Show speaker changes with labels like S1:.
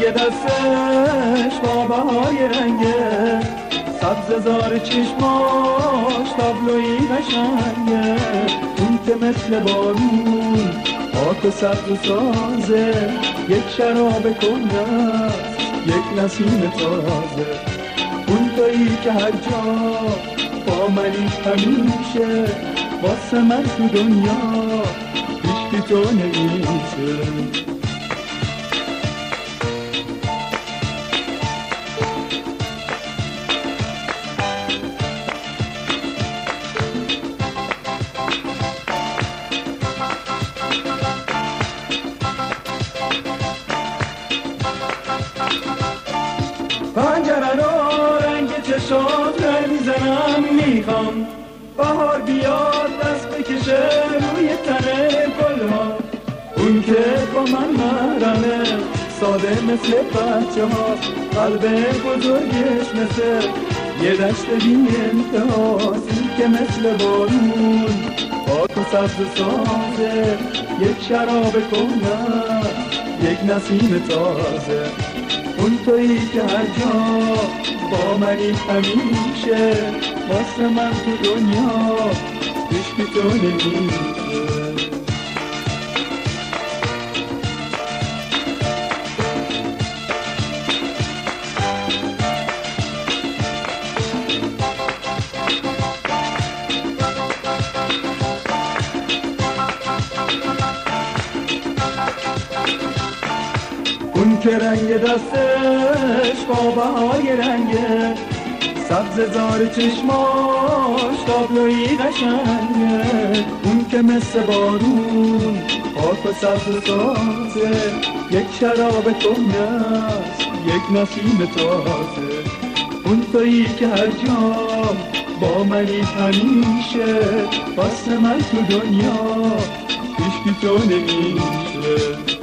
S1: رنگ دستش با بهای رنگه، سبز زار چشماش تابلوی قشنگه. اون که مثل بارون پاک و سبز و سازه، یک شراب کنه یک نسیم تازه. اون تویی که هر جا با منی همیشه، واسه من تو دنیا هیچ تو نمیشه. پنجره رو رنگ چشات در میزنم، میخوام بهار بیاد دست بکشه روی تن گلها. اون که با من محرمه ساده مثل بچه هاست، قلب بزرگش مثل یه دشت بی انتهاست. این که مثل بارون پاک و سبز و سازه، یک شراب کنه یک نسیم تازه. اون تویی که هر جا با منی همیشه، واسه من تو دنیا هیچ تو نمیشه. اون که رنگ دستش با بهای رنگه، سبز زار چشماش تابلوی قشنگه. اون که مثل بارون پاک و سبز و سازه، یک شراب کنه‌ست یک نسیم تازه. اون تویی که هر جا با منی همیشه، واسه من تو دنیا هیچ تو نمیشه.